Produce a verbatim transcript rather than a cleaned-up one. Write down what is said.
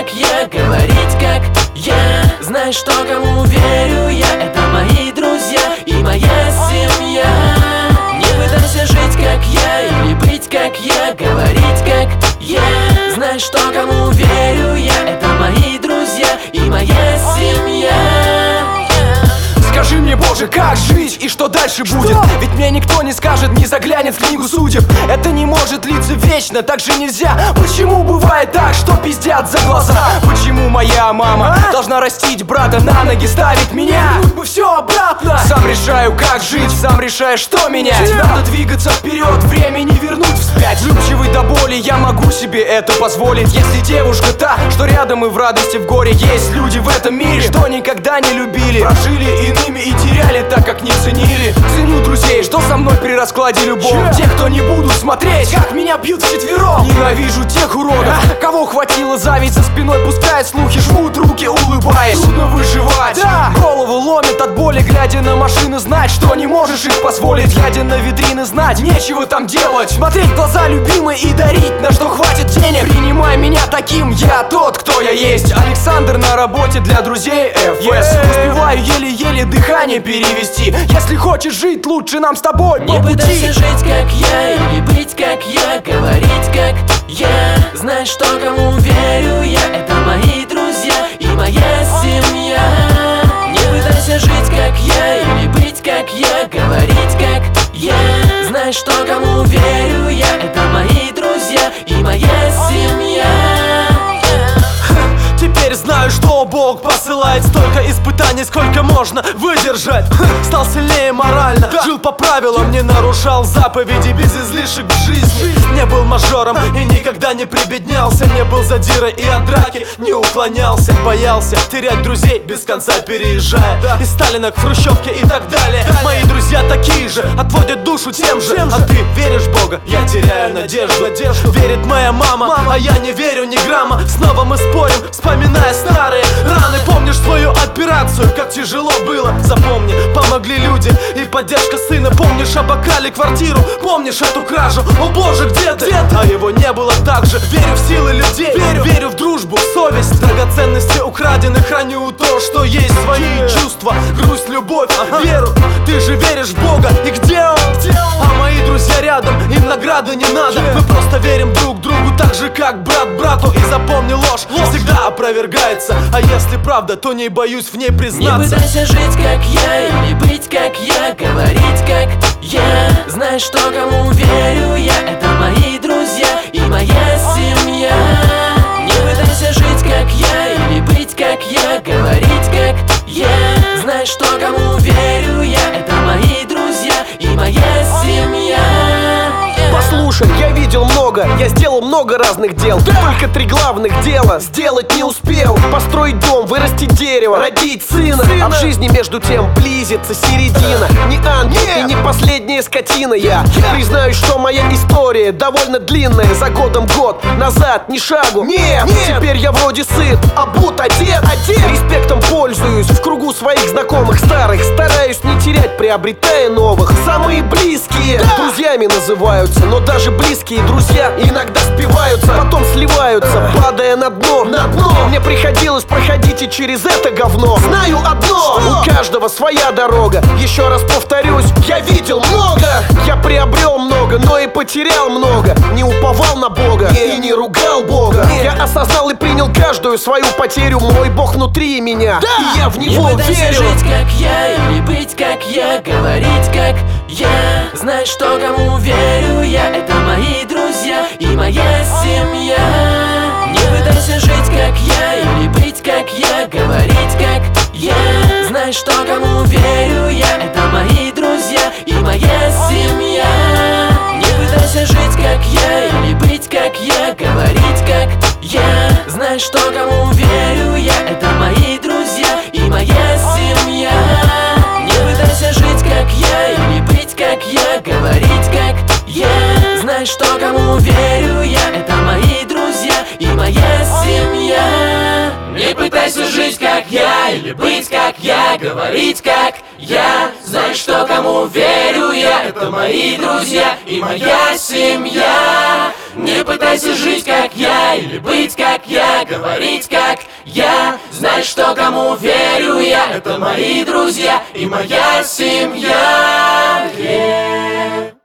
как я, говорить как я. Знаешь, что кому верю я, это мои друзья и моя семья. Не пытайся жить как я или быть как я, говорить как я. Знаешь, что кому верю я, это мои друзья и моя семья. Скажи мне, Боже, как жить и что дальше будет? Что? Ведь мне никто не скажет, не заглянет в книгу судеб. Это не может длиться вечно, так же нельзя. Почему бывает так, что пиздят за глаза? Почему моя мама а? должна растить брата, на ноги ставить меня? Вернуть бы все обратно. Сам решаю, как жить, сам решаю, что менять. yeah. Надо двигаться вперед, время не вернуть вспять. Влюбчивый до боли, я могу себе это позволить. Если девушка та, что рядом и в радости, в горе. Есть люди в этом мире, что никогда не любили, прожили иными и теряли, так как не ценили. Ценю друзей, что со мной при раскладе любовь. yeah. Тех, кто не будут смотреть, как меня бьют вчетвером. Ненавижу тех уродов, а? кого хватило зависть за спиной, пускает слухи, жмут руки, улыбаясь. Трудно выживать, да. голову ломит от боли, глядя на машины, знать, что не можешь их позволить. Глядя на витрины, знать, нечего там делать. Смотреть в глаза любимой и дарить, на что хватит денег. Принимай меня таким, я тот, кто я есть. Александр на работе для друзей эф эс. yeah. Успеваю еле-еле дыхание перевести. Если хочешь жить, лучше нам с тобой по Не пути. пытайся жить как я или быть как я, говорить как я. Знаешь, что кому верю я, это мои друзья и моя семья. Не пытайся жить как я или быть как я, говорить как я. Знаешь, что кому верю я, это мои друзья и моя семья. Теперь знаю, что Бог посылает столько испытаний, сколько можно выдержать. Стал сильнее морально, жил по правилам, не нарушал заповеди без излишек в жизни. Не был мажором и никогда не прибеднялся. Не был задирой и от драки не уклонялся. Боялся терять друзей, без конца переезжая из Сталина к Хрущевке и так далее. Мои друзья такие же, отводят душу тем же. А ты веришь в Бога? Я теряю надежду. Верит моя мама, а я не верю ни грамма. Снова мы спорим, вспоминая старые раны. Помнишь свою операцию, как тяжело было? Запомни, помогли люди и поддержка сына. Помнишь, обокрали квартиру, помнишь эту кражу? О боже, где ты? А его не было так же. Верю в силы людей, верю, верю в дружбу, совесть. Драгоценности украдены, храню то, что есть. Свои чувства, грусть, любовь, веру. Ты же веришь в Бога, и где он? А мои друзья рядом, им награды не надо. Мы просто верим друг другу так же, как брат брату. И запомни, ложь всегда опровергается. А если правда, то не боюсь в ней признаться. Не пытайся жить как я или быть как я, говорить как я. Знаешь, что кому верю я, это мои друзья и моя семья. Не пытайся жить как я или быть как я, говорить как я. Знаешь, что кому верю я, это мои друзья и моя семья. Послушай, я видел много, я сделал много разных дел. да. Только три главных дела сделать не успел. Построить дом, вырастить дерево, родить сына, сына. А в жизни между тем близится середина. Не ангел и не последняя скотина я. yeah. Признаюсь, что моя история довольно длинная. За годом год, назад ни шагу. Нет, Нет. Теперь я вроде сыт, обут, одет, одет. Респектом пользуюсь в кругу своих знакомых старых. Стараюсь не терять, приобретая новых. Самые близкие да. друзьями называются. Но даже близкие друзья иногда спиваются, потом сливаются, падая на дно. На дно мне приходилось проходить и через это говно. Знаю одно, что? У каждого своя дорога. Еще раз повторюсь, я видел много. Я приобрел много, но и потерял много. Не уповал на Бога Нет. и не ругал Бога Нет. Я осознал и принял каждую свою потерю. Мой Бог внутри меня, да. и я в Него Не пытайся верю. жить как я или быть как я, говорить как я. Знаешь, что кому верю я, это мои друзья и моя семья. Не пытайся жить как я или быть как я, говорить как я. Знаешь, что кому верю я, это мои друзья и моя семья. Не пытайся жить как я или быть как я, говорить как я. Знаешь, что кому верю я, это мои друзья и моя семья. Не пытайся жить как я или быть как я, говорить как я. Знаешь, что кому верю я, это мои друзья и моя семья. Не пытайся жить как я или быть как я, говорить как я. Знаешь, что кому верю я, это мои друзья и моя семья. Не пытайся жить как я, или быть как я, говорить как я. Знай, что кому верю я, это мои друзья и моя семья. Yeah.